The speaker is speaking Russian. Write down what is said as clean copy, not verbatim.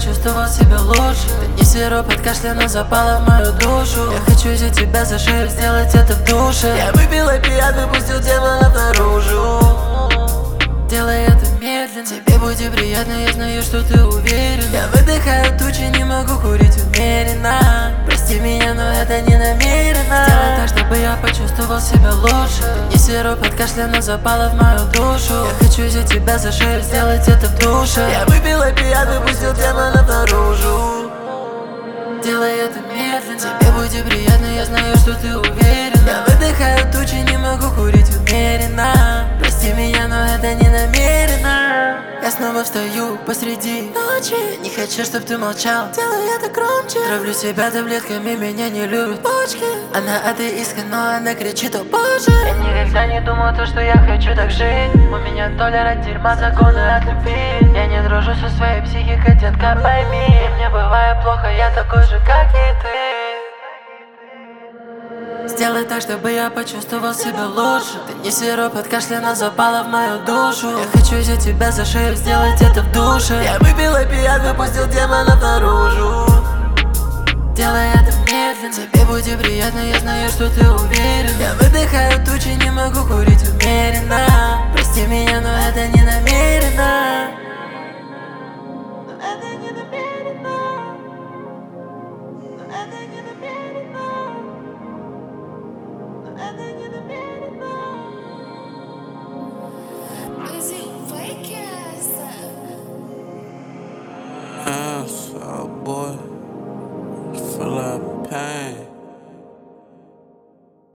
почувствовал себя лучше. Ты не сироп от кашля, но запала в мою душу. Я хочу взять тебя за шею, сделать это в душе. Я выпил опиат, выпустил демонов наружу. Делай это медленно, тебе будет приятно, я знаю, что ты уверен. Я выдыхаю тучи, не могу курить умеренно. Прости меня, но это не намеренно. Сделай так, чтобы я почувствовал себя лучше. Ты не сироп от кашля, но запала в мою душу. Я хочу взять тебя за шею, сделать это в душе. Я выпил опиат, выпустил демонов наружу. Делай это медленно, тебе будет приятно, я знаю, что ты уверен. Я выдыхаю тучи, не могу курить умеренно. Прости меня, но это не намеренно. Я снова встаю посреди ночи. Я не хочу, чтоб ты молчал, делай это громче. Травлю себя таблетками, меня не любят почки. Она атеистка, но она кричит: о боже. Я никогда не думал то, что я хочу так жить. У меня толера дерьма, законы от любви. Я не дружу со своей психикой, детка, пойми. И мне бывает плохо, я такой же, как и ты. Сделай так, чтобы я почувствовал себя лучше. Ты не сироп от кашля, но запала в мою душу. Я хочу взять тебя за шею, сделать это в душе. Я выпил опиат, выпустил демонов наружу. Делай это медленно, тебе будет приятно, я знаю, что ты уверен. Я выдыхаю тучи, не могу курить умеренно. Прости меня, но это не намеренно. Но это не намеренно. Но это не намеренно. Но это не намеренно. So boy, feel like pain.